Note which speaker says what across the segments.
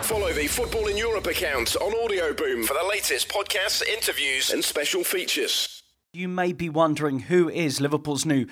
Speaker 1: Follow the Football in Europe account on Audio Boom for the latest podcasts, interviews and special features.
Speaker 2: You may be wondering who is Liverpool's new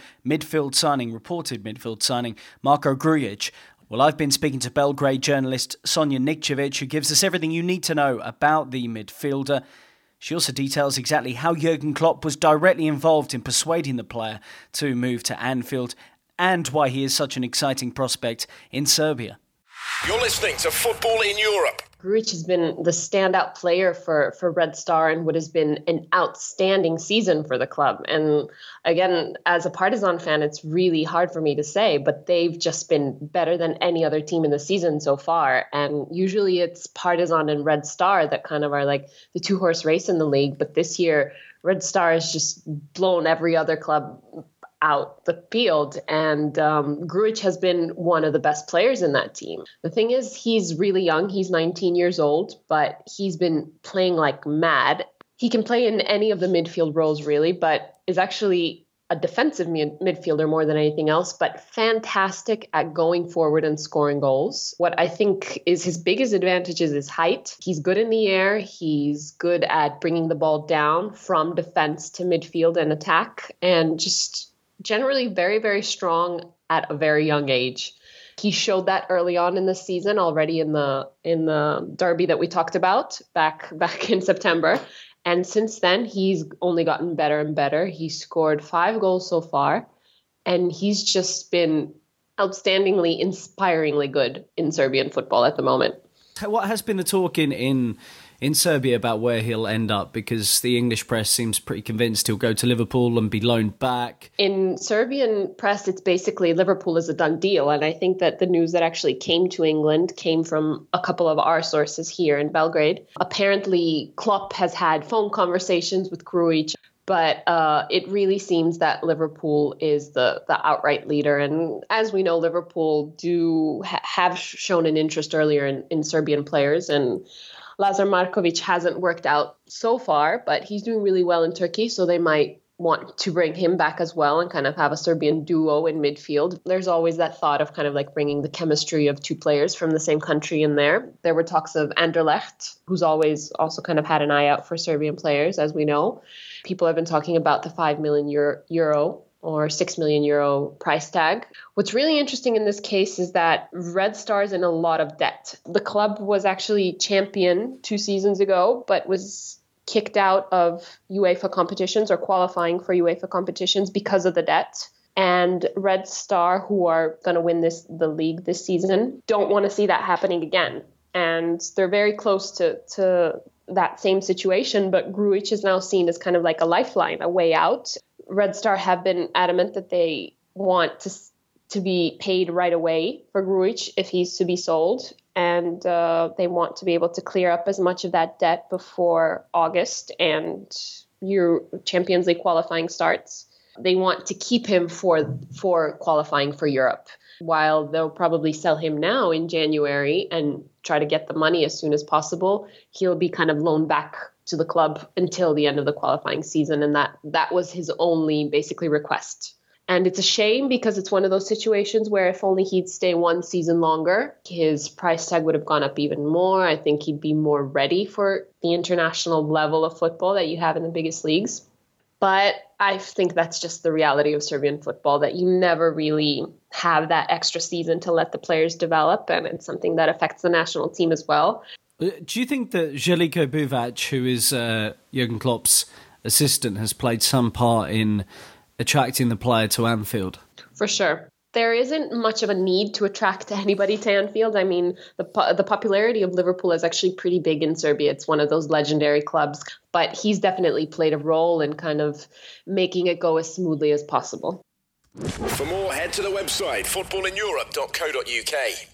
Speaker 2: reported midfield signing, Marko Grujic. Well, I've been speaking to Belgrade journalist Sonja Nikčević, who gives us everything you need to know about the midfielder. She also details exactly how Jurgen Klopp was directly involved in persuading the player to move to Anfield and why he is such an exciting prospect in Serbia.
Speaker 1: You're listening to Football in Europe.
Speaker 3: Grujic has been the standout player for Red Star and what has been an outstanding season for the club. And again, as a Partizan fan, it's really hard for me to say, but they've just been better than any other team in the season so far. And usually it's Partizan and Red Star that kind of are like the two-horse race in the league. But this year, Red Star has just blown every other club out the field, and Grujic has been one of the best players in that team. The thing is, he's really young. He's 19 years old, but he's been playing like mad. He can play in any of the midfield roles, really, but is actually a defensive midfielder more than anything else, but fantastic at going forward and scoring goals. What I think is his biggest advantage is his height. He's good in the air. He's good at bringing the ball down from defense to midfield and attack, and just generally very, very strong at a very young age. He showed that early on in the season, already in the derby that we talked about back in September. And since then, he's only gotten better and better. He scored 5 goals so far, and he's just been outstandingly, inspiringly good in Serbian football at the moment.
Speaker 2: What has been the talk in Serbia about where he'll end up? Because the English press seems pretty convinced he'll go to Liverpool and be loaned back.
Speaker 3: In Serbian press, it's basically Liverpool is a done deal. And I think that the news that actually came to England came from a couple of our sources here in Belgrade. Apparently, Klopp has had phone conversations with Grujic, but it really seems that Liverpool is the outright leader. And as we know, Liverpool have shown an interest earlier in Serbian players, and Lazar Markovic hasn't worked out so far, but he's doing really well in Turkey, so they might want to bring him back as well and kind of have a Serbian duo in midfield. There's always that thought of kind of like bringing the chemistry of two players from the same country in there. There were talks of Anderlecht, who's always also kind of had an eye out for Serbian players, as we know. People have been talking about the 5 million euro or 6 million euro price tag. What's really interesting in this case is that Red Star's in a lot of debt. The club was actually champion 2 seasons ago, but was kicked out of UEFA competitions or qualifying for UEFA competitions because of the debt. And Red Star, who are going to win the league this season, don't want to see that happening again. And they're very close to that same situation, but Grujic is now seen as kind of like a lifeline, a way out. Red Star have been adamant that they want to be paid right away for Grujic if he's to be sold, and they want to be able to clear up as much of that debt before August and Champions League qualifying starts. They want to keep him for qualifying for Europe, while they'll probably sell him now in January and try to get the money as soon as possible. He'll be kind of loaned back to the club until the end of the qualifying season, and that was his only basically request. And it's a shame because it's one of those situations where if only he'd stay 1 season longer, his price tag would have gone up even more. I think he'd be more ready for the international level of football that you have in the biggest leagues. But I think that's just the reality of Serbian football, that you never really have that extra season to let the players develop, and it's something that affects the national team as well.
Speaker 2: Do you think that Željko Buvac, who is Jurgen Klopp's assistant, has played some part in attracting the player to Anfield?
Speaker 3: For sure. There isn't much of a need to attract anybody to Anfield. I mean, the popularity of Liverpool is actually pretty big in Serbia. It's one of those legendary clubs, but he's definitely played a role in kind of making it go as smoothly as possible.
Speaker 1: For more, head to the website footballineurope.co.uk.